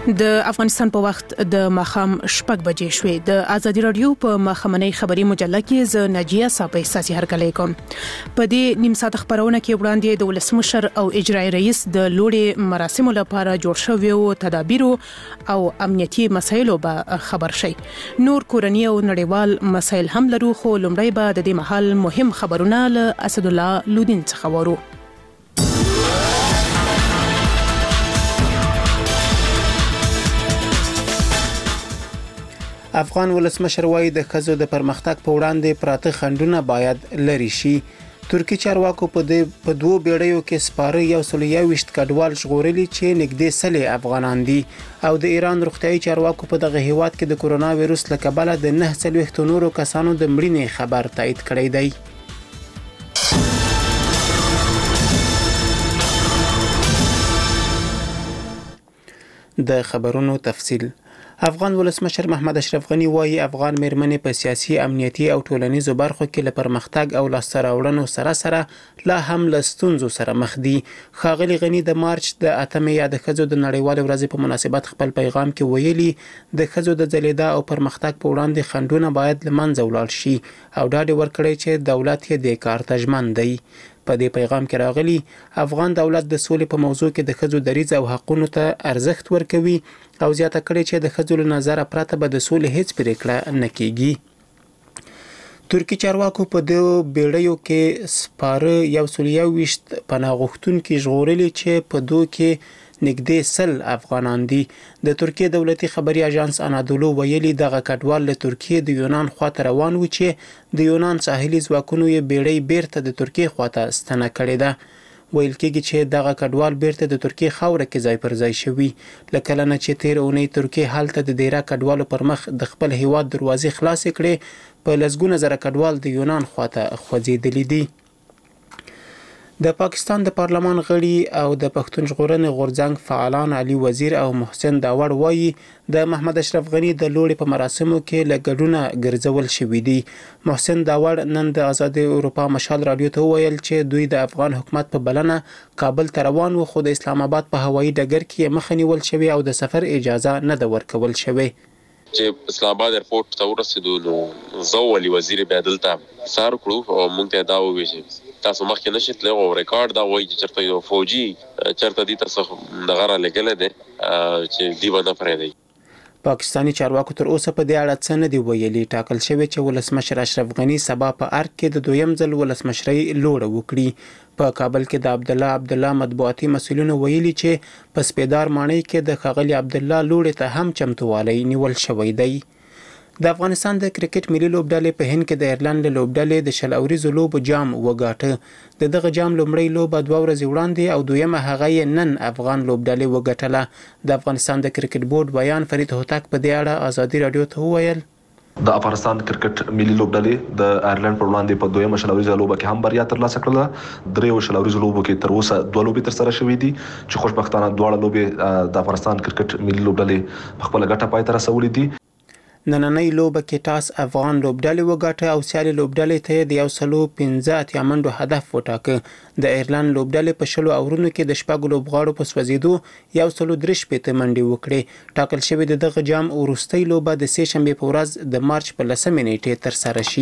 د افغانستان په وخت د ماښام 6 بجې شوې. د ازادي رادیو په ماښامنۍ خبري مجله کې ز ناجیه صاحب ساسي هرکلی کوم. په دې نیم ساعت خبرونه کې وړاندې د ولسمشر او اجرایی رئیس د لوړې مراسمو لپاره جوړ شوی تدابیر او امنیتي مسایلو به خبر شي. نور کورنی او نړیوال مسایل هم لرو، خو لومړی به د دې محل مهم خبرونه له اسد الله لودین څخه وورو. افغان ولسمشر وایي د ښځو د پرمختګ په وړاندې پراته خنډونه باید لرې شي. ترکی چارواکو په دوو بیړیو کې سپاره 121 کډوال ژغورلي چې نږدې 100 افغانان دي، او د ایران روغتیايي چارواکو په دغه هیواد کې د کورونا وایروس له کبله د 49 نورو کسانو د مړینې خبر تایید کړی دی. د خبرونو تفصیل. افغان ولسمشر محمد اشرف غنی وایي افغان میرمنې په سیاسي، امنیتي او ټولنیزو برخو کې له پرمختګ او لاسته راوړنو سره لا هم له ستونزو سره مخ دي. ښاغلي غنی د مارچ د 8 یا د ښځو د نړیوالې ورځې په مناسبت خپل پیغام کې ویلي د ښځو د ځلیدا او پرمختګ په وړاندې خنډونه باید له منځه ولاړ شي، او ډاډ ورکړی چې دولت یې د کار ته ژمن دی. په دې پیغام کې راغلي افغان دولت د سولې په موضوع کې د ښځو دریځ او حقونو ته ارزښت ورکوي، او زیاته کړې چې د ښځو له نظره پرته به د سولې هیڅ پریکړه نه کیږي. ترکی چارواکو په دوو بیړیو کې سپاره 121 پناه غوښتونکي ژغورلي چې په دوی کې نږدې 100 افغانان دي. د ترکیه دولتي خبري اژانس انادولو ویلي دغه کډوال له ترکیه د یونان خواته روان و چې د یونان ساحلي ځواکونو یې بیړۍ بیرته د ترکیه خواته ستنه کړې ده. ویل کېږي چې دغه کډوال بیرته د ترکیه خاوره کې ځای پر ځای شوي، لکه نه چې تیر اونۍ ترکیه هلته د ډیره کډوالو پر مخ د خپل هیواد دروازې خلاصې کړې. په لسګونه زره کډوال د یونان خواته خوځېدلي دي. د پاکستان د پارلمان غړي او د پښتون ژغورنې غورځنګ فعالان علي وزیر او محسن داوړ وایي د محمد اشرف غنی د لوړې په مراسمو کې له ګډونه ګرځول شوي دي. محسن داوړ نن د آزادې اروپا مشال رادیو ته وویل چې دوی د افغان حکومت په بلنه کابل ته روان و، خو د اسلام آباد په هوایي ډګر کې مخه نیول شوې او د سفر اجازه نه ده ورکول شوې. چې اسلام آباد ایرپورټ ته ورسېدو نو زه علي وزیر بیا دلته سار کړو او موږ ته دا وویل چې تاسو مخکې نشئ تللی، او ریکارډ دا وایي چې چېرته یو فوجي چېرته دې ته څه دغه رالیږلی دی چې دوی به نه پرېږدي. پاکستاني چارواکو تر اوسه په دې اړه څه نه دي ویلي. ټاکل شوی چې ولسمشر اشرف غنی سبا په ارګ کې د دویم ځل ولسمشرۍ لوړه وکړي. په کابل کې د عبدالله مطبوعاتي مسؤلینو ویلي چې په سپیدار ماڼۍ کې د ښاغلي عبدالله لوړې ته هم چمتووالی نیول شوی دی. د افغانستان د کرکټ ملي لوبډلې په هند کې د ایرلند له لوبډلې د 20 اوریزو لوبو جام وګاټه. د دغه جام لومړی لوبه 2 ورځې وړاندې او دویمه هغه یې نن افغان لوبډلې وګټله. د افغانستان د کرکټ بورډ بیان فرید هوتک په دې اړه ازادي رادیو ته وویل د افغانستان کرکټ ملي لوبډلې د ایرلند پر وړاندې په دویمه 20 اوریزو لوبه کې هم بریا ترلاسه کړله. دریو 20 اوریزو لوبو کې تر اوسه 2 لوبې تر سره شوې دي چې خوشبختانه دواړه لوبې د افغانستان کرکټ ملي لوبډلې خپل ګټه پای ته رسولې دي. نننۍ لوبه کې ټاس افغان لوبډلې وګاټه او سیالي لوبډلې ته د 115 منډو هدف وټاکه. د ایرلند لوبډلې په 20 اورونو کې د 6 لوبغاړو په سوځېدو 133 منډې وکړې. ټاکل شوې د دغه جام وروستۍ لوبه د سې شنبې په ورځ د مارچ په 10 نیټې تر سره شي.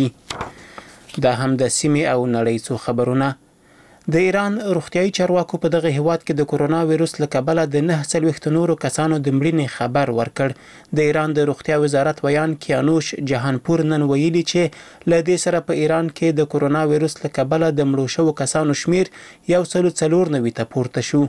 دا هم د سیمې او نړۍ څو خبرونه. د ایران روغتیايي چارواکو په دغه هیواد کې د کورونا وایروس له کبله د 49 نورو کسانو د مړینې خبر ورکړ. د ایران د روغتیا وزارت ویان کیانوش جهانپور نن ویلي چې له دې سره په ایران کې د کورونا وایروس له کبله د مړو شوو کسانو شمیر 194 ته پورته شو.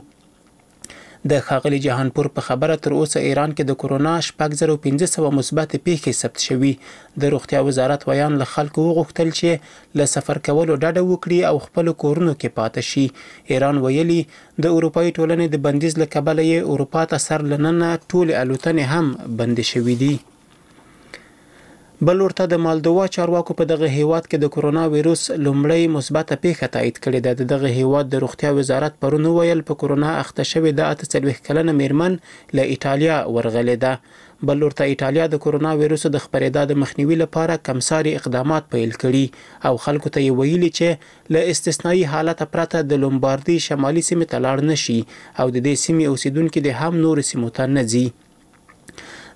د ښاغلي جهانپور په خبره تر اوسه ایران کې د کورونا 6500 مثبت پیښې ثبت شوي. د روغتیا وزارت ویان له خلکو وغوښتل چې له سفر کولو ډډه وکړي او خپل کورونو کې پاتې شي. ایران ویلي د اروپایي ټولنې د بندیز له کبله یې اروپا ته سر لننه ټولې الوتنې هم بندې شوي دي. بل ورته د مالدووا چارواکو په دغه هیواد کې د کورونا وایروس لومړی مثبت پیښه تایید کړې ده. د دغه هیواد د روغتیا وزارت پرون ویل په کورونا اخته شوې د 48 کلنه میرمن له ایټالیا ورغلې ده. بل ورته ایټالیا د کورونا وایروس د خپرېدا د مخنیوي لپاره کمساري اقدامات پیل کړي او خلکو ته یې ویلي چې له استثنایی حالت پرته د لومباردي شمالي سیمې ته لاړ نشي او د دې سیمې اوسیدونکو د هم نور سیمو ته نه ځي.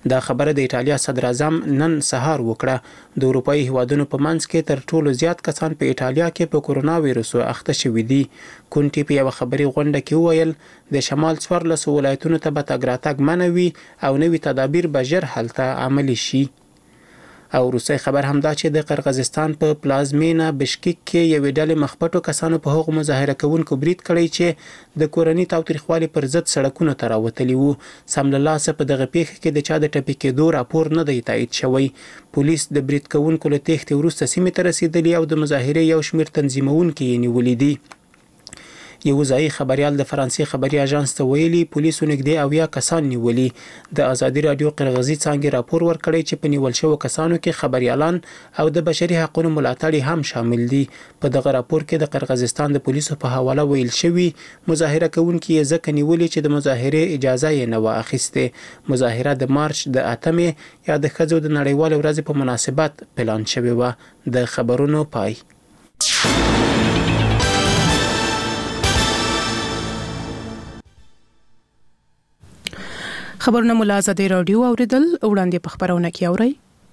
دا خبره د ایټالیا صدر اعظم نن سهار وکړه. د اروپאי هیوادونو په منځ کې تر ټولو زیات کسان په ایټالیا کې په کورونا وایروس اخته شوي دي. کونټي په یو خبري غونډه کې وویل د شمال 14 ولایتونو ته به تګ راتګ منع وي او نوي تدابیر به ژر هلته عملي شي. او روسي خبر هم دا چې د قرغیزستان په پلازمینه بشکیک کې یوې ډلې مخپټو کسانو په هغو مظاهره کوونکو برید کړی چې د کورنۍ تاوتریخوالي پر ضد سړکونو ته راوتلي وو. سم له لاسه په دغه پیښه کې د چا د ټپي کېدو راپور نه دی تایید شوی. پولیس د برید کوونکو له تېښتې وروسته سیمې ته رسیدلي او د مظاهرې یو شمېر تنظیمونکي یې نیولي دي. یو ځایي خبريال د فرانسې خبري اژانس ته ویلي پولیسو نږدې 90 کسان نیولي. د ازادي رادیو قرغیزي څانګې راپور ورکړی چې په نیول شوو کسانو کې خبريالان او د بشري حقوقو ملاتړي هم شامل دي. په دغه راپور کې د قرغیزستان د پولیسو په حواله ویل شوی مظاهره کوونکي یې ځکه نیولي چې د مظاهرې اجازه یې نه و اخیسته. مظاهره د مارچ د 8 یا د ښځو د نړیوال ورځې په مناسبت پلان شوی و. د خبرونو پای. خبرونه مو له آزادي رادیو اوریدل. وړاندې په خبرونه کې اورئ.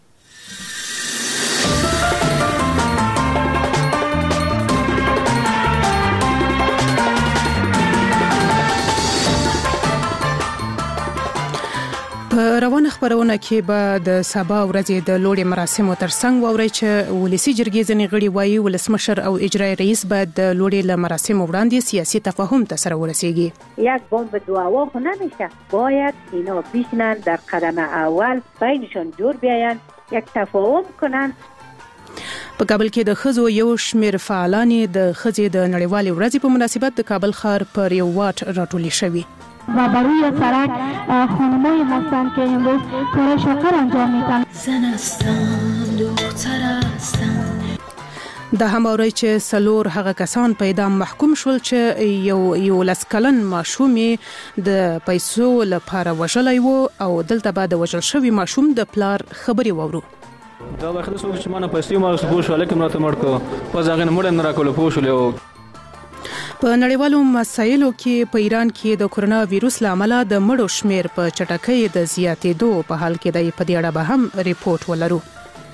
په روانه خبرونه کې به د سبا ورځې د لوړې مراسمو ترڅنګ واورئ چې ولسی جرګې ځینې غړي وایي ولسمشر او اجرایي رئیس باید د لوړې له مراسمو وړاندې سیاسي تفاهم ته سره ورسیږي. یک بمب دعوا خو نمیشه، باید اینا بشینن در قدم اول بینشان جور بیاین، یک تفاهم کنن. په کابل کې د خزو یو شمېر فعالان د خزې د نړیوالې ورځې په مناسبت د کابل ښار پر یو واټ راټولي شوي و بر روی سرک خانمایی هستند که امروز کار شاکر انجام میدن. زن هستم دختر هستم. دا هم اوري چې سلور هغه کسان په اعدام محکوم شول چې یو لسکلن ماشوم د پیسو لپاره وژلی و او دلته بعد وژل شوی ماشوم د پلار خبري وورو. دا واخله څو چې مانه پیسې ما غوښتل شو لیکن راته مړ په ځاګه نه مړ نه راکول پوښلې. په نړیوالو مسایلو کې په ایران کې د کورونا وایروس لامل د مړو شمیر په چټکۍ د زیاتېدو په حال کې د په دې اړه به هم ریپورت ولرو.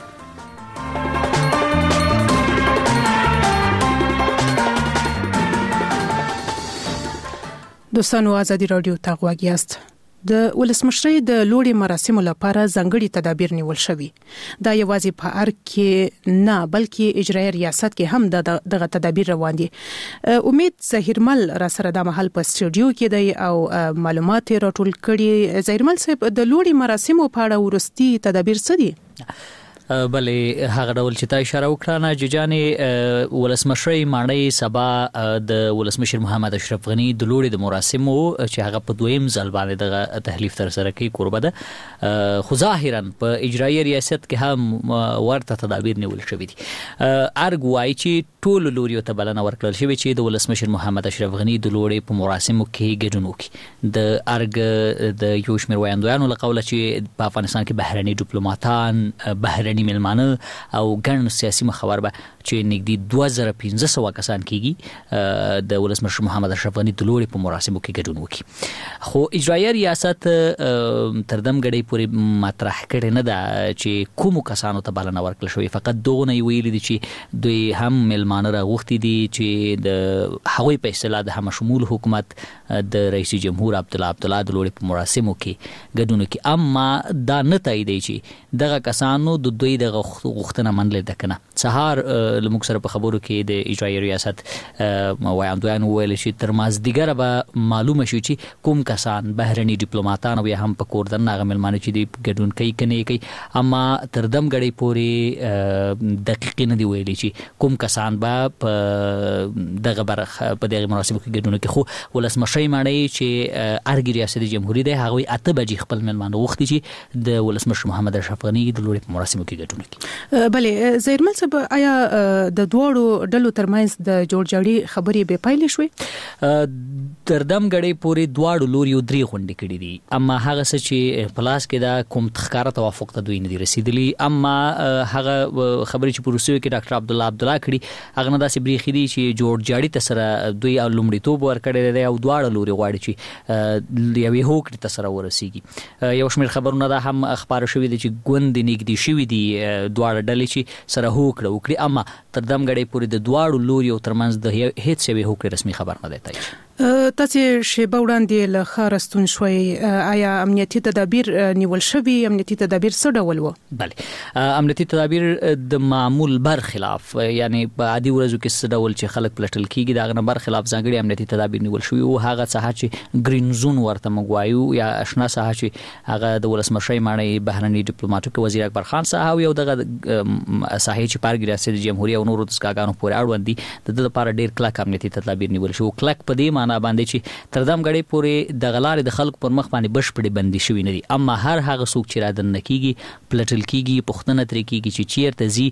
دوستانو آزادي رادیو ته غوږ یاست. د ولسمشرۍ د لوړې مراسمو لپاره ځانګړي تدابیر نیول شوي. دا یوازې په ارګ کې نه بلکې اجرایي ریاست کې هم دغه تدابیر روان دي. امید ظهیرمل را سره د محل په استودیو کې دی او معلومات راټول کړي. ظهیرمل صاحب د لوړې مراسمو په اړه ورستي تدابیر څه دي؟ بلې هغه ډول چې تا اشاره وکړه نه ججانې ولسمشرۍ ماڼۍ سبا د ولسمشر محمد اشرف غنی د لوړې د مراسمو چې هغه په دویم ځل باندې دغه تحلیف تر سره کوي کوربه ده خو ظاهرا په اجرایي ریاست کې هم ورته تدابیر نیول شوي دي. ارګ وایي چې ټول لوريو ته بلنه ورکړل شوې چې د ولسمشر محمد اشرف غنی د لوړې په مراسمو کې ګډون وکړي. د ارګ د یو شمېر وایندویانو له قوله چې په افغانستان کې بهرني ډیپلوماټان بهرني ملمانه او ګڼ سیاسي مخور به چې نږدې 2500 کسان کېږي د ولسمشر محمد اشرف غنی د لوړې په مراسمو کې ګډون وکړي. خو اجرایي ریاست تر دم غړي پورې مطرح کړي نه ده چې کوم کسانو ته بلنه ورکړل شوې. فقط دغه ویلي دي چې دوی هم ملمانه راغوښتي دي چې د هغوی په اصطلاح د هم شمول حکومت د رئیس جمهور عبدالله د لوړې په مراسمو کې ګډون وکړي. اما دا نه تاییدي چې دغه کسانو د دوی د غوښتنه منل ده کنه. سهار لموږ سره په خبرو کې د اجرایي ریاست وایندویان ویل چې تر مازدیګره به معلومه شي چې کوم کسان بهرني ډیپلوماټان او هم په کور دنه ملمانه چې د ګډون کوي کنه کوي. اما تر دم غړي پورې دقیق نه دی ویلي چې کوم کسان به په دغه برخه په دغه مراسمو کې ګډون کوي. خو ولسمشرۍ ماڼۍ چې ارګ ریاست جمهوریت دی هغه 8 بجې خپل ملمانه وختي چې د ولسمشر محمد اشرف غنی د لوړې مراسمو کې ګډون کوي. بله ظهیرمل صاحب آیا د دوړو ډلو ترمنځ د جوړجاړي خبرې به پایلې شوې تردم غړې پورې دواړو لوري درې غونډې کړې دي اما هغه څه چې پلاس کې دا کوم تخکاره توافق ته دوی نه دي رسیدلی اما هغه خبرې چې پروسیو کې ډاکټر عبد الله کړي هغه نه داسې بریخي دي چې جوړجاړي ته سره دوی لومړیتوب ورکړی دی او دواړه لوري غواړي چې یوې هوکړې ته سره ورسیږي یو شمېر خبرونه دا هم خبره شوې دي چې ګوندې نږدې شوي دي دواړه ډلې چې سره هوکړه وکړي اما تردم غړې پورې د دواړو لوریو ترمنځ د هیڅ یوې هوکړې رسمي خبر نه دی تاسو شیبه وړاندې له خارستون شوي آیا امنیتي تدابیر نیول شوي امنیتي تدابیر څه ډول وو؟ بله امنیتي تدابیر د معمول برخلاف یعنی په عادي ورځو کې څه ډول چې خلک پلټل کیږي دا غنه برخلاف ځانګړي امنیتي تدابیر نیول شوي او هغه څه چې گرین زون ورته مګوایو یا آشنا څه چې هغه د ولسمشر معنی بهرنی ډیپلوماټیک وزیر اکبر خان صاحب یو دغه ساحې چې پارګ ریاست جمهوریت او نورو دسګاګانو پورې اړوند دي د لپاره ډیر کلک امنیتي تدابیر نیول شو کلک په دې نه باندې چې تردم غړې پورې د غلارې د خلک پر مخ باندې بشپړې بندي شوی نه دي اما هر هغه څوک چې را دننه کیږي پلټل کیږي پښتنه ترې کیږي چې چیرته زی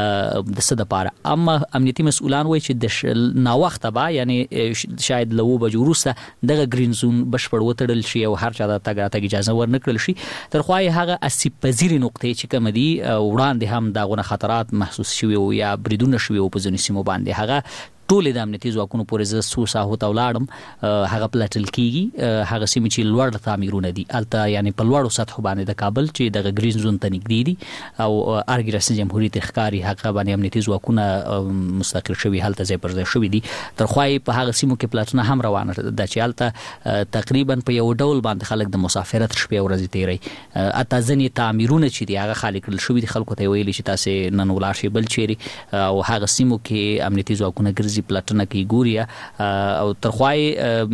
د څه د پاره اما امنیتي مسؤلان وایي چې د ناوخته با یعنی شاید لو بجو وروسته دغه گرین زون بشپړ وتړل شي او هر چا د تګ اجازه ورنکړل شي تر خو هغه اسی پذیری نقطې چې کوم دي وړاندې هم داغونه خطرات محسوس شوي او یا بریدونه شوي او په ځینې سیمو باندې هغه ټول د امنیتي ځواکونو پورې ز سوسه هوت ولاړم هغه پلټل کیږي هغه سیمه چې لوړ تعمیرونه دي الته یعنی په لوړو سطح باندې د کابل چې د گرین زون ته نږدې دي او ارګ ریاست جمهوریت ښکاری هغه باندې امنیتي ځواکونه مستقر شوي حالت ځای پر ځای شوي دي تر خوای په هغه سیمو کې پلټنه هم روانه ده چې الته تقریبا په یو ډول باندې خلک د مسافرت شپې ورځې تیری اته ځنی تعمیرونه چې دي هغه خالق کړل شوي دي خلکو ته ویلي چې تاسو نن ولاړ شئ بل چیري او هغه سیمو کې امنیتي ځواکونه ګرځي پلټنه کوي ګوریا او ترخوای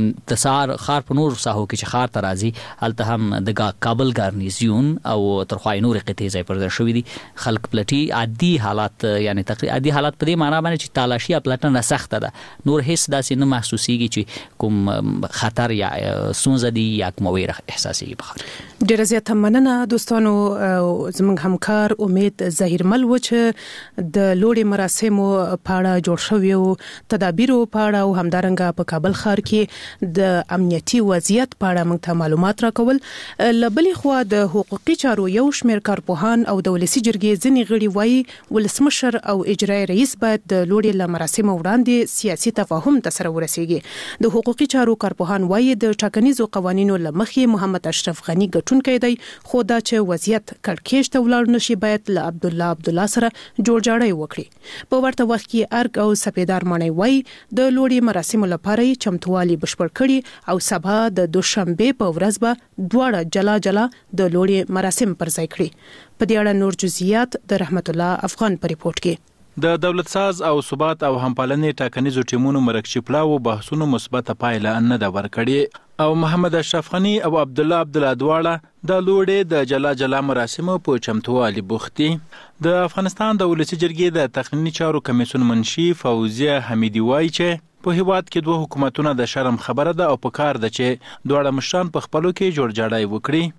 د سار خار په نور ساحو کې چې خار ترازی الته هم د کابل ګارنیزیون او ترخوای نور قطعې ځای پر ځای شوې دي خلک پلټي عادي حالات یعنی تقریبا عادي حالات په دې معنی باندې چې تالاشي پلټنه سخته ده نور هیڅ داسې نه محسوسيږي چې کوم خطر یا سونزه دي یا کوم ویره احساسيږي بخار ډیره زیاته مننه دوستانو زموږ همکار امید ظاهرمل و چې د لوړې مراسمو پاړه جوړ شوی او تدابیرو پاړه او همدارنګه په کابل ښار کې د امنیتي وضعیت پاړه موږ ته معلومات راکول لبلې خو د حقوقي چارو یو شمېر کارپوهان او د ولسی جرګې ځینې غړي وایي ولسمشر او اجرایي رئیس باید د لوړې مراسمو وړاندې سیاسي تفاهم ته سره ورسیږي د حقوقي چارو کارپوهان وایي د ټاکنیزو قوانینو لمخې محمد اشرف غنی ګټونکی دی خو دا چې وضعیت کړکېچ ته ولاړ نشي باید له عبد الله سره جوړجاړی وکړي په ورته وخت کې ارګ او سپیدار معنی وایي د لوړې مراسمو لپاره چمتووالي بشپړ کړي او سبا د دوشنبه په ورځ به دواړه جلا د لوړې مراسم پر ځای کړي په دې اړه نور جزئیات د رحمت الله افغان په ریپورت کې د دولت ساز او ثبات او همپالنې ټاکنیزو ټیمونو مرکچپلاو بحثونو مثبت پایله نه دا ورکړي او محمد اشرف غنی او عبد الله دواړه د لوړې د جلا مراسمو په چمتووالي بوختي د افغانستان د ولسی جرګې د تقنینی چارو کمیسیون منشي فوزیه حمیدی وایي چې په هیواد کې دوه حکومتونه د شرم خبره ده او په کار ده چې دواړه مشران په خپلو کې جوړجاړی وکړي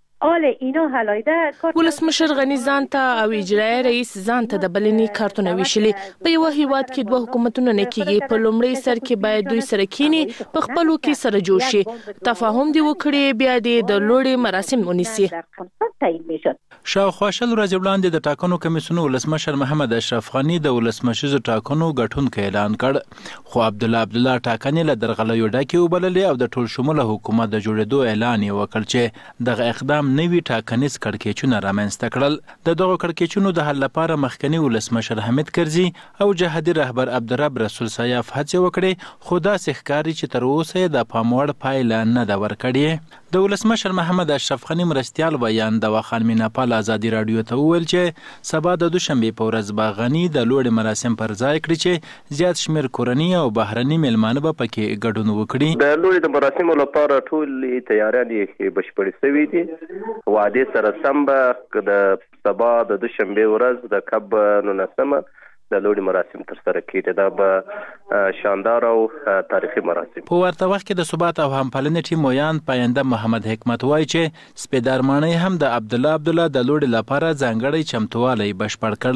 ولسمشر غنی ځان ته او اجرایي رئیس ځان ته د بلنې کارتونه ویشلي په یو هیواد کې دوه حکومتونه نه کیږي په لومړي سر کې باید دوی سره کینی په خپلو کې سره جوړ شي تفاهم دی وکړي بیا د لوړې مراسم ونیسي شاوخوا شل ورځې وړاندې د ټاکنو کمیسیون ولسمشر محمد اشرف غنی د ولسمشر ټاکنو ګټونکو اعلان کړ خو عبد الله ټاکنې له درغلیو ډکې وبللې او د ټول شموله حکومت د جوړېدو اعلان یې وکړ چې دغه اقدام نوي ټاکنیز کړکېچونه رامنځته کړل د دغه کړکېچونو د حل لپاره مخکنی ولسمشر حمید کرزي او جهادي رهبر عبدالرب رسول سیاف هڅې وکړې خو داسې ښکاري چې تر اوسه د پام وړ پایله نه ده ورکړې د ولسمشر محمد اشرف غنی مرستیال بیان د وخان میناپال ازادي رادیو ته وویل چې سبا د دوشنبه په ورځ به غنی د لوړې مراسم پر ځای کړي چې زیات شمیر کورنی او بهرني مېلمانه به پکې ګډون وکړي د لوړې مراسمو لپاره ټول تیاریان بشپړ شوي دي وعده سره سم به د سبا د دوشنبه ورځ د کب 19 د لوړې مراسم تر سره کېږي دا به شاندار او تاریخي مراسم په ورته وخت کې د ثبات او همپالنې ټیم ویان پاینده محمد حکمت وایي چې سپیدار مانی هم د عبد الله د لوړې لپاره ځانګړی چمتووالی بشپړ کړی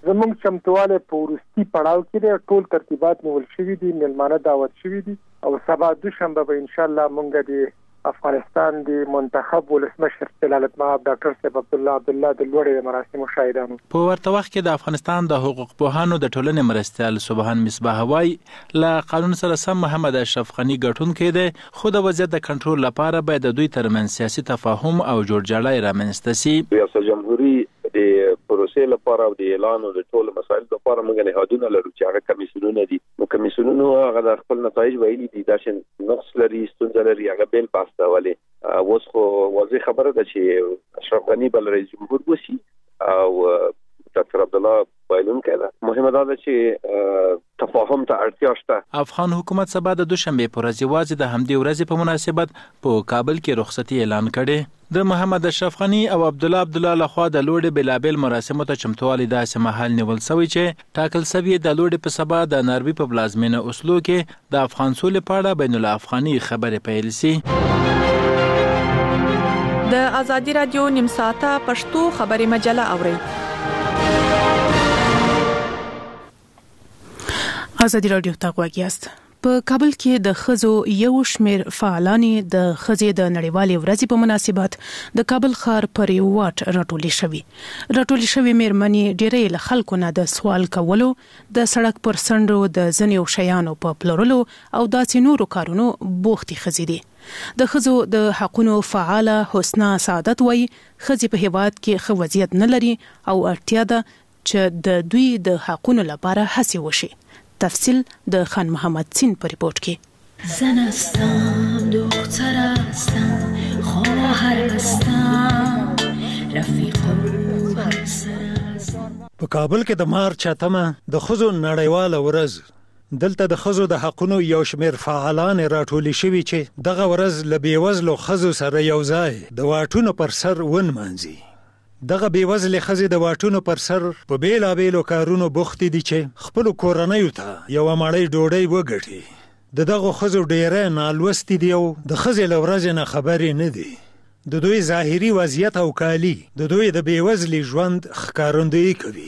زموږ چمتواله په وروستي پړاو کې دی. ټول ترتیبات نیول شوي دي، میلمانه دعوت شوي دي او سبا دوشنبه به ان شاء الله مونږ د افغانستان د منتخب ولسمشر جلالت مآب ډاکټر صاحب عبدالله د لوړې مراسمو شاهدانو. په ورته وخت کې د افغانستان د حقوق پوهانو د ټولنې مرستیال سبحان مصباح وای له قانون سره سم محمد اشرف غنی ګټونکی دی، خو د وضعیت د کنټرول لپاره باید د دوی ترمنځ سیاسي تفاهم او جوړجاړی رامنځته شي. ریاست جمهوریت د پروسې لپاره او د اعلان او د ټول مسایل لپاره موږ نهادونه لرو چې هغه کمیسیونونه دي. نو کمیسیونونو هغه د خپل نتایج ویلي دي دا چې نقص لري، ستونزه لري، هغه بیل پاسته ولې اوس خو واضح خبره ده چې اشرف غنی بل رئیس جمهور وشي او ډاکټر عبدالله بایلون کړه. مهمه ده چې تفاهم ته اړتیا شته. افغان حکومت سبا د دوشنبه پر ورځ یوازې د همدې ورځې په مناسبت په کابل کې رخصتي اعلان کړي. د محمد اشرف غنی او عبدالله لخوا د لوړې بلابل مراسمو ته چمتووالی داسې مهال نیول شوی چې ټاکل شوی د لوړې په سبا د ناروی په پلازمینه اوسلو کې د افغان سولې په اړه بین الافغاني خبرې پیل شي. د ازادي رادیو نیم ساعته پښتو خبري مجله اورئ. ازادي رادیو ته غواړئ. په کابل کې د خزو یو شمیر فعالان د خزې د نړیوالې ورځې په مناسبت د کابل ښار پر یو واټ راټولې شوې میرمنې ډېرې له خلکو نه د سوال کولو، د سړک پر څنډو د ځینو شیانو په پلورلو او داسې نورو کارونو بوختې ښځې دي. د خزو د حقونو فعاله حسنا سعادت وایي ښځې په هیواد کې ښه وضعیت نه لري او اړتیا ده چې د دوی د حقونو لپاره هڅې وشي. تفصیل د خان محمد سین په ریپورت کې. زن هستم، دختر هستم، خواهر هستم، رفیق هستم. په کابل کې د مارچ 8 د خزو نړیواله ورځ، دلته د خزو د حقونو یو شمیر فعالان راټولي شوي چې دغه ورځ له بیوزلو خزو سره یو ځای د واټونو پر سر ونمانځي. دغه بیوزلې ښځې د واټونو پر سر په بیلابیلو کارونو بوختې دي چې خپلو کورنیو ته یوه مړۍ ډوډۍ وګټي. د دغو ښځو ډیری نالوستې دي او د ښځې له ورځې نه خبرې نه دي. د دوی ظاهري وضعیت او کالي د دوی د بیوزلي ژوند ښکارندویي کوي.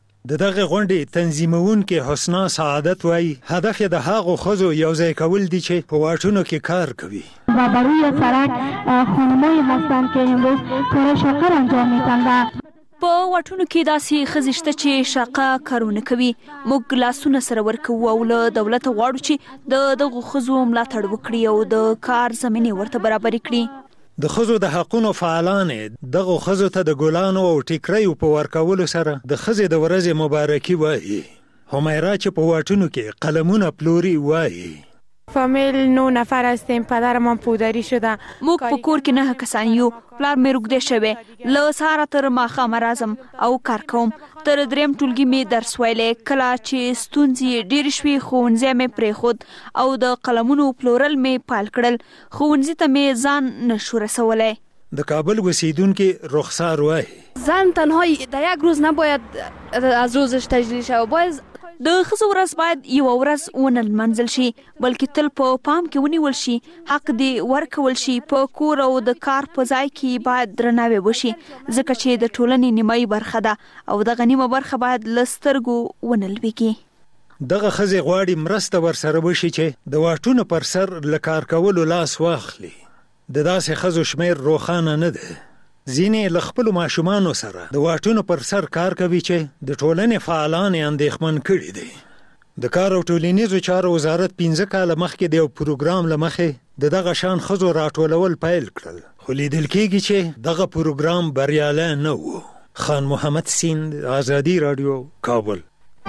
د دغه غونډې تنظیمونکې حسنا سعادت وایي هدف یې د هغو ښځو یوځای کول دي چې په واټونو کې کار کوي. و بر روی سرک خانمایی هستند که امروز کار شاقر انجام میدن. په واټونو کې داسې ښځې شته چې شاقه کارونه کوي. موږ لاسونه سره ورکوو او له دولته غواړو چې د دغو ښځو ملاتړ وکړي او د کار زمینې ورته برابرې کړي. د ښځو د حقونو فعالان دغو ښځو ته د ګلانو او ټیکریو په ورکولو سره د ښځې د ورځې مبارکي وایي. همیرا چې په واټونو کې قلمونه پلوري وایي فامیل 9 نفر هستیم. پدرمان پودری شده. موږ په کور کې 9 کسان یو. پلار مې روږدی شوی. له سهاره تر ماښامه راځم او کار کوم. تر دریم ټولګي مې درس ویلی. کله چې ستونزې ډېرې شوې ښوونځی مې پرېښود او د قلمونو پلورل مې پیل کړل. ښوونځي ته مې ځان نشو رسولی. د کابل اوسیدونکي رخسار وایي زن تنها در یک روز نباید از روزش تجلیل شود. باید د ښځو ورځ باید یوه ورځ ونه لمانځل شي بلکې تل په پام کې ونیول شي. حق دې ورکول شي. په کور او د کار په ځای کې باید درناوی وشي ځکه چې د ټولنې نیمایي برخه ده او دغه نیمه برخه باید له سترګو ونه لویږي. دغه ښځې غواړي مرسته ورسره وشي چې د واټونو پر سر له کار کولو لاس واخلي. د داسې ښځو شمیر روښانه نه ده. ځینې له خپلو ماشومانو سره د واټونو پر سر کار کوي چې د ټولنې فعالان یې اندېښمن کړي دي. د کار او ټولنیزو چارو وزارت 15 کاله مخکې د یو پروګرام له مخې د دغه شان ښځو راټولول پیل کړل، خو لیدل کېږي چې دغه پروګرام بریالی نه و. خان محمد سیند، ازادي رادیو، کابل.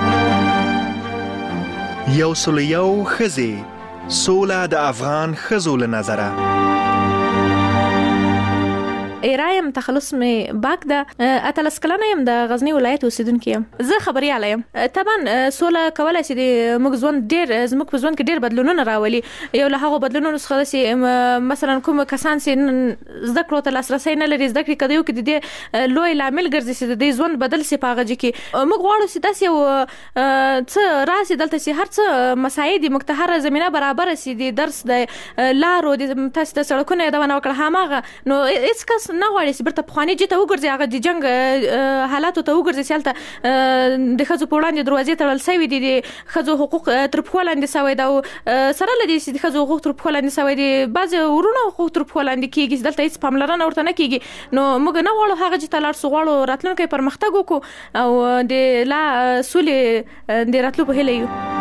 101 ښځې سوله د افغان ښځو له نظره. ایرایم تخلص می باک ده. اتلس کلنه یم د غزنی ولایت اوسیدونکې یم. زه خبریاله یم. طبعا سوله کولای شي د موږ ژوند ډېر زموږ په ژوند کې ډېر بدلونونه راولي. یو له هغو بدلونونو څخه چې مثلا کوم کسان چې زده کړو ته لاسرسی نه لري زده کړې کوي کې د دې لوی لامل ګرځي چې د دې ژوند بدل شي په هغه ځای کې. موږ غواړو چې داسې یو څه راسي دلته چې هر څه مساعد موږ ته هر زمینه برابر شي. د درس د لارو د تاسو د سړکونو یادونه وکړه هماغه نو هیڅ کس ولس نه غواړي چې برته پخوانی جته وګرځي هغه د جنگ حالاتو ته وګرځي سالته د خزو په وړاندې دروازې تړل شوی دي د خزو حقوق تر پخوا لاندې شوی دا سره لدی چې د خزو حقوق تر پخوا لاندې شوی دي بعض ورونو حقوق تر پخوا لاندې کیږي دلته هیڅ پاملرنه ورته نه کیږي نو موږ نه غواړو هغه چې تلار سغواړو راتلونکي پرمختګ وکړو او د لا سولې د راتلو په هیله یو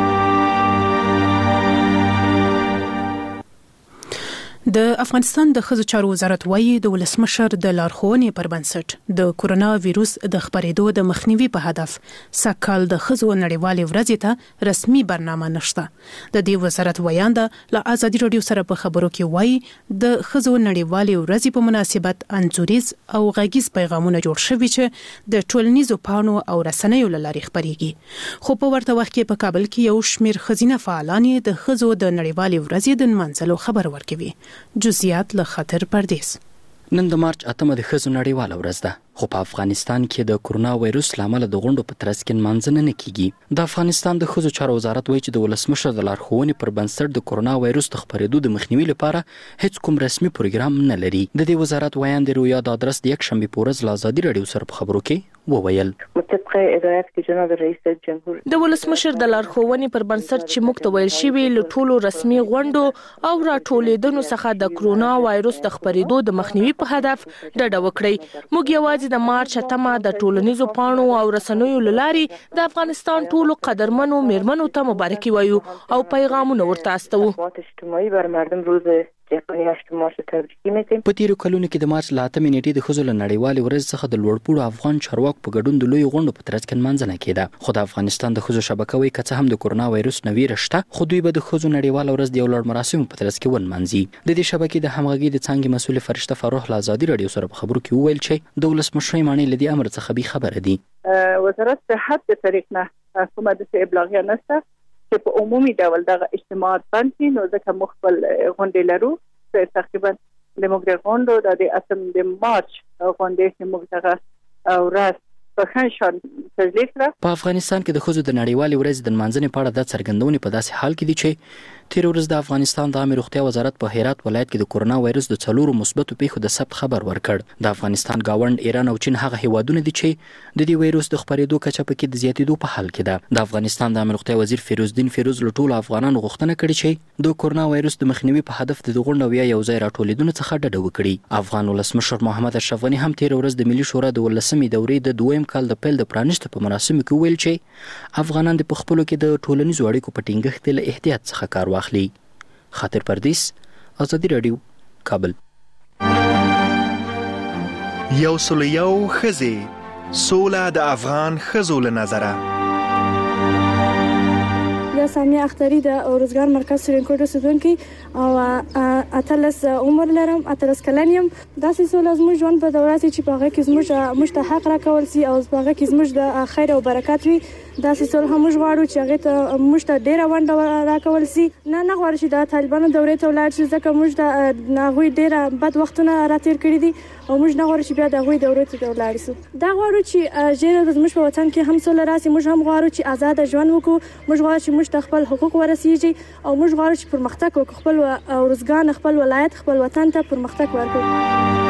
د افغانستان د ښځو چارو وزارت وايي د ولسمشر د لارښوونې پر بنسټ د کورونا وایروس د خپرېدو د مخنیوي په هدف سکهال د ښځو نړیوالې ورځې ته رسمي برنامه نشته د دې وزارت ویانده له ازادي رادیو سره په خبرو کې وايي د ښځو نړیوالې ورځې په مناسبت انځوریز او غږیز پیغامونه جوړ شوي چې د ټولنیزو پاڼو او رسنیو له لارې خپرېږي خو په ورته وخت کې په کابل کې یو شمېر ښځینه فعالان د ښځو د نړیوالې ورځې د نمانځلو خبر ورکوي جزئیات له خاطر پردیس نن د مارچ 8 د ښځو نړیواله ورځ ده خو په افغانستان کې د کورونا وایروس لامل د غونډو په ترڅ کې نمانځنه نه کیږي د افغانستان د ښځو چارو وزارت وایي چې د ولسمشر د لارښوونې پر بنسټ د کورونا وایروس د خپرېدو د مخنیوي لپاره هیڅ کوم رسمي پروګرام نه لري د دې وزارت ویاند رویا د ادرس د یک شنبه په ورځ له ازادي رادیو سره په خبرو کې وویل مطابق هدایت کې جناب رئیس جمهور د ولسمشر د لارښوونې پر بنسټ چې موږ ته ویل شوی له ټولو رسمي غونډو او راټولېدنو څخه د کورونا وایروس د خپرېدو د مخنیوي په هدف ډډه وکړي موږ یوازې د مارچ 8 د ټولنیزو پاڼو او رسنیو لارې د افغانستان ټولو قدرمنو میرمنو ته مبارکي وایو او پیغامونه ورته استوو اجتماعي بر مردم روز په تیرو کلونو کې د مارچ له 8 نیټې د ښځو له نړیوالې ورځ څخه د لوړپوړو افغان چارواکو په ګډون د لوی غونډو په ترڅ کې نمانځنه کېده خو د افغانستان د ښځو شبکه وایي که څه هم د کورونا وایروس نه ویره شته خو دوی به د ښځو نړیواله ورځ د یو لوړ مراسمو په ترڅ کې ونمانځي د دې شبکې د همغږي د څانګې مسؤل فرشته فروح له ازادي رادیو سره په خبرو کې وویل چې د ولسمشر معنی لدی امر څخه به خبره دي وزارت صحت په طریق نه کومه د ابلاغیه نشته چې په عمومي ډول د اجتماعات باندې نو ځکه مخبل غونډې لرو تقریبا د موږ غونډو د 8 د مارچ غونډې چې موږ څنګه او راس په خنشان تجلیل په افغانستان کې د ښځو د نړیوالې ورځ د نمانځنې په اړه د څرګندونې په داسې حال کې دي چې تیر ورځ د افغانستان د عامه روغتیا وزارت په هرات ولایت کې د کورونا وایروس د 4 مثبتو پیښو د ثبت خبر ورکړ د افغانستان گاوند ایران او چین هغه هیوادونه دي چې د دې وایروس د خپرېدو کچه پکې د زیاتېدو په حال کې ده د افغانستان د عامه روغتیا وزیر فیروزدین فیروز له ټولو افغانانو غوښتنه کړې چې د کورونا وایروس د مخنیوي په هدف د غونډو یا یو ځای راټولېدو څخه ډډه وکړي افغان ولسمشر محمد اشرف غنی هم تیر ورځ د ملي شورا د 18مې دورې د دویم کال د پیل د پرانیستو په مراسمو کې ویل چې افغانان د خپلو کې د ټولنیزو اړیکو په ټینګښت له احتیاط څخه کار واخلي خاطر پردیس ازادي رادیو کابل یو سلیو خزي سولا د افغان خزو له نظره یا سامیه اختری د روزګار مرکز سرینکوټ اوسیدونکي او اتلس عمر لرم اتلس کلن یم داسې سوله زموږ ژوند په دوره چې په هغه کې زموږ ته حق راکول سي او په هغه کې زموږ د خیر او برکت وي داسې سوله هم موږ غواړو چې هغه ته موږ ته ډیره ونډه راکول سي نه غواړو چې د طالبانو دورې ته ولاړ شي ځکه موږ د هغوی ډیره بد وختونه راتیر کړي دي او موږ نه غواړو چې بیا د هغوی دورې ته ولاړ شو دا غواړو چې ژر زموږ په وطن کې هم سوله راسي موږ هم غواړو چې آزاد ژوند وکړو موږ غواړو چې موږ ته خپل حقوق ورسیږي او موږ غواړو چې پرمختګ وکړو خپل ورزګان خپل ولایت خپل وطن ته پرمختګ ورکړو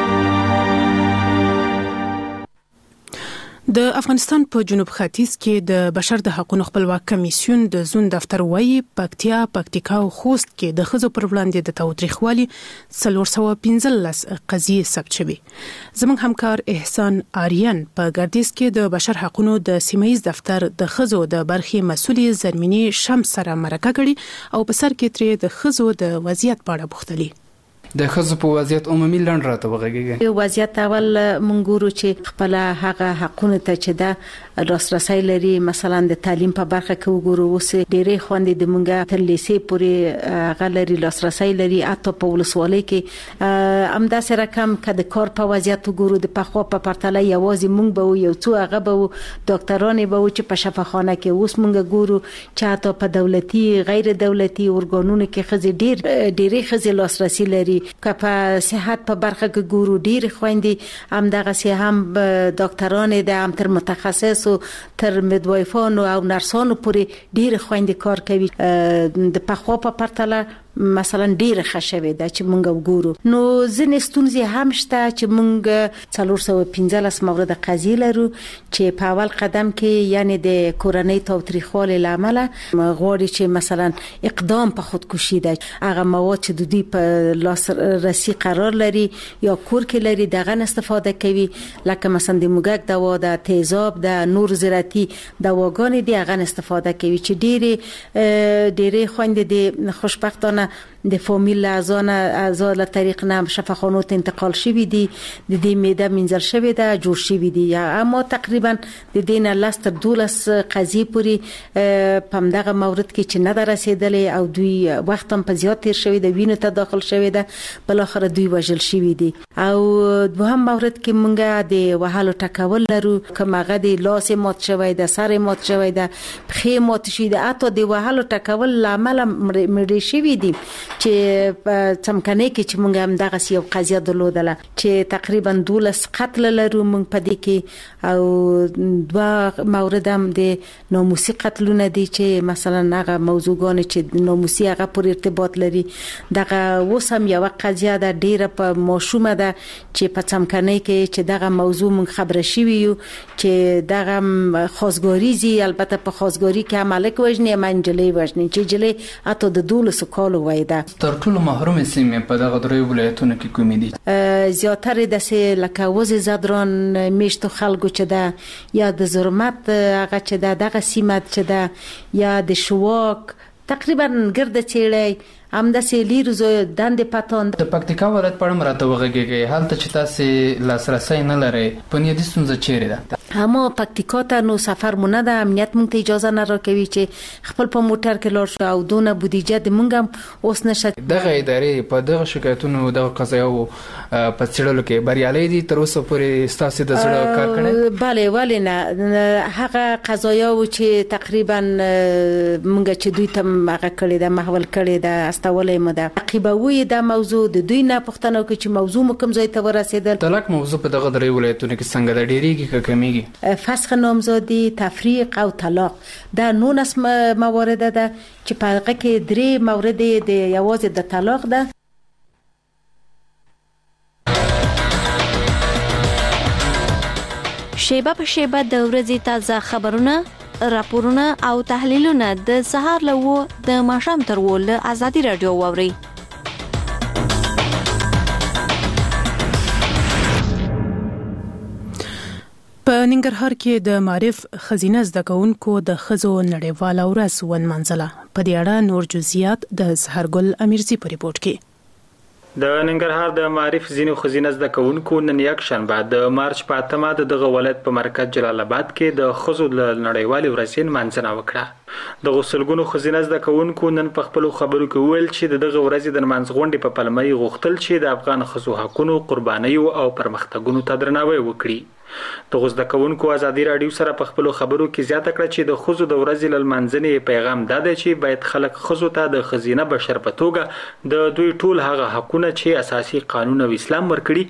د افغانستان په جنوب ختیځ کې د بشر د حقوقو خپلواک کمیسیون د زون دفتر وايي پکتیکا او خوست کې د ښځو پر وړاندې د تاوتریخوالي 415 قضیې ثبت شوي زموږ همکار احسان آریان په ګردیز کې د بشر حقوقو د سیمایي دفتر د ښځو د برخې مسولې زرمینی شمس سره مرکه کړي او په سر کې ترې د ښځو د وضعیت په اړه پوښتلي د ښځو په وضعیت عمومي لنډ راته وغږیږي یو وضعیت اول مونږ ګورو چې خپل هغه حقونه ته چې دا لاسرسي لري مثلا د تعلیم په برخه کې وګورو اوس ډېرې خوندې د مونږه تر لیسې پورې غلري لاسرسي لري اته په ولسوالۍ کې امدا سره کم کده کار په وضعیت وګورو د پخوا په پرتله یوازې مونږ به یو څو هغه به ډاکټرانه به چې په شفاخانه کې اوس مونږ ګورو چې اته په دولتي غیر دولتي ارګانونو کې خزي ډېرې خزي لاسرسي لري که په صحت په برخه کې ګورو ډیر خويندې هم دغه سي هم ډاکټرانه د هم تر متخصصو تر مدوایفانو او نرسانو پورې ډیر خويندې کار کوي د پخوا په پرتله مثلا ډیره خښوي دا چې مونږ وګورو. نو ځینې ستونزې هم شته چې مونږ 415 مورد قضیه لرو چې په اول قدم کې یعنی د کورنۍ تاوتریخوالي لامل غواړي چې مثلا اقدام په خودکشي ده، هغه مواد چې د دوی په لاسرسي قرار لري یا کور کې لري دغه استفاده کوي، لکه مثلا د موږک دوا ده، تیزاب ده، نور زراعتي دواګانې دي هغه استفاده کوي چې ډېرې خويندې د خوشبختانه د فامیل اعضاء له طریق نه شفاخانو ته انتقال شوی دي، د دې معده منځل شوی ده، جوړ شوی دي، اما تقریبا د دین 12 قضیه پوری په دغه مورد کې چې نه رسیدلې او دوی وخت هم په زیات تیر شوی د وینې ته داخل شوی ده، بل اخر دوی وژل شوی دي. او دوهم مورد کې مونږه د وهلو ټکول لرو، کوم هغه د لاس مات شوی ده، سر مات شوی ده، پښې مات شوی ده، اته د وهلو ټکول لامل مړ شوی دي چې څمکنه کې چې مونږ هم دغه یو قضیه درلودله چې تقریبا 12 قتل لرو مونږ په دې کې، او 2 مورد هم د ناموسي قتلونه دي چې مثلا هغه موضوعګان چې ناموسي هغه پر ارتباط لري. دغه وسم یو قضیه ده ډیره په ماشومه ده چې په څمکنه کې چې دغه موضوع مونږ خبره شوی یو چې دغه خاصګاری زی البته په خاصګاری کې عملک وژنې منجلې وژنې چې جلې اته د 12 کال وای ده. تر ټولو محروم سیمې په دغه درې ولایتونو کې کومې دي؟ زیاتره د لکه وز زادران میشتو خلکو چې ده، یا د زرمت هغه چې ده دغه سیمه چې ده، یا د شواک تقریبا ګرد چیړی هم د سیلیرو زو دند پاتون. د پکتیکا ولایت په اړه مرته وغږیږي حالت چې تاسو لاسرسي نه لري په نیدي ستونزه چیرې ده؟ اما پکتیکا ته نو سفر مونږ نه ده، امنیت مونږ ته اجازه نه راکوي چې خپل په موټر کې لار شو او دونه بودیجه د مونږ هم اوس نشته. دغه ادارې په دغه شکایتونو دغه قضایو په څېړلو کې بریالي دي تر اوسه پورې ستاسو د زړه کار کړی؟ بله ولې نه، هغه قضایا و چې تقریبا مونږ چې دوی ته هغه کړی ده محول کړی ده استولې مده عقیبوي د موضوع د دوی نه پښتنو کې چې موضوع مکم ځای ته ورسېدل. طلاق موضوع په دغه درې ولایتونو کې څنګه د ډیریږي که کمیږي؟ فسخ نامزادي، تفریق او طلاق دا 9 موارد ده چې په هغه کې 3 مورد د یوازې د طلاق ده. شیبه په شیبه د ورځې تازه خبرونه، راپورونه او تحلیلونه د سهار له د ماښام تر ول ازادي رادیو واوري. په ننګرهار کې د معرف خزینه زده کوونکو د خزو نړیواله ورځ ونمانځله. په دې اړه نور جزئیات د سحرګل امیرزي په ریپورت کې. د ننګرهار د معرف ځینو خزینه زده کوونکو نن یک شنبه د مارچ په 8 دغه ولایت په مرکز جلال آباد کې د خزو نړیوالې ورځې منځنه وکړه. د غسلګونو خزینه زده کوونکو نن په خپل خبرو کې ویل چې دغه ورځې د منځغونډې په پلمې غوښتل چې د افغان خزو حقونو، قربانیو او پرمختګونو ته درناوی وکړي. د غزده کوونکو ازادي رادیو سره په خپل خبرو کې زیاته کړه چې د خزو د ورځې لمنځنې پیغام دا دی چې باید خلک خزو ته د خزینه بشر په توګه د دوی ټول هغه حقونه چې اساسي قانون او اسلام ورکړي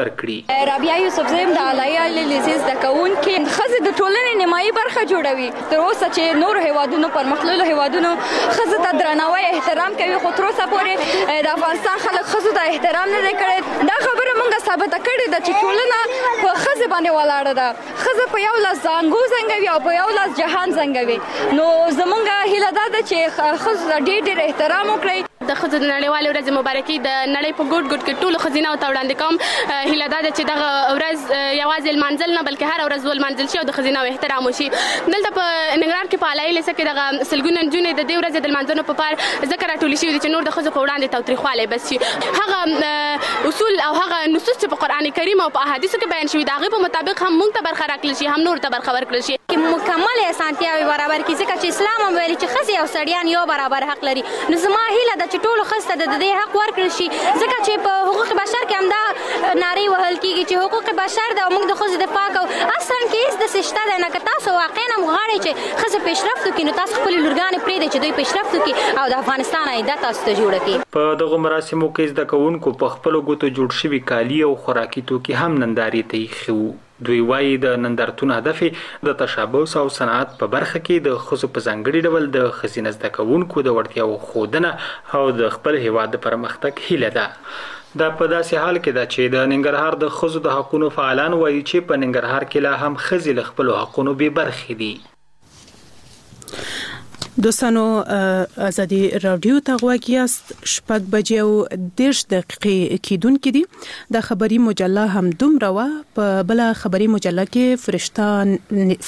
رابعه یوسف زیم د علایه لیسنس د کون کې خزه د ټولنې نیمایي برخه جوړوي. تر اوسه چې نور هیوادونو پرمختللو هیوادونو خزه ته درناوی احترام کوي، خو تر اوسه پورې د افغانستان خلک خزه ته احترام نه کوي. دا خبره موږ ثابت کړې ده چې ټولنه په خزه باندې ولاړه ده. خزه په یو لاس زنګو زنګوي او په یو لاس جهان زنګوي. نو زمونږ هیله ده چې خزه ډېر احترام وکړي. د خزه نړیوالې ورځې مبارکي د نړۍ په ګوټ ګوټ کې ټول خزینه او وړاندې کوم. هیله ده چې دغه ورځ یوازې المنزل نه بلکې هر ورځ ولمنزل شي او د خزینه او احترام وشي. دلته په ننګرهار کې په علایه لیسه کې دغه سلګونه نجونې د دې ورځې د المنزل په پار ذکر راټول شي چې نور د خزو په وړاندې تاوتریخوالی بس شي. هغه اصول او هغه نصوص چې په قران کریم او په احادیثو کې بیان شوي دغه په مطابق هم موږ ته برخه راکړل شي، هم نور ته برخه ورکړل شي. مکمل اسانتیاوي برابر کی ځکه چې اسلام هم ویلي چې خزي او سړیان یو برابر حق لري. نو زما هیله ده چې ټول خزه د دې حق ورکړل شي ځکه چې په حقوق بشر کې هم دا ناری وهل کیږي چې حقوق بشر د موږ د خزو دفاع کوو. اصلا کې هیڅ د سشته ده نه، که تاسو واقعا غواړئ چې خزه پیشرفت وکړي نو تاسو خپل لورګانې پرېږدئ چې دوی پیشرفت وکړي او د افغانستان عایده تاسو ته جوړه کړي. په دغه مراسمو کې زده کوونکو په خپلو ګوتو جوړ شوي کالي او خوراکي توکي هم نندارې ته ایښي وو. دوی وايي د نندارتون هدف د تشابوس او صنعت په برخه کې د خصوص په ځانګړي ډول د خزینه زده کوونکو د وړتیاو ښودنه او د خپل هیواد د پرمختګ هیله ده. دا په داسې حال کې ده چې د ننګرهار د ښځو د حقوقو فعالان وایي چې په ننګرهار کې لا هم ښځې له خپلو حقونو بې برخې دي. دوستانو ازادي رادیو ته غوږ یاست. 6:10 کېدونکې دي. د خبري مجله هم دومره وا په بل خبري مجله کې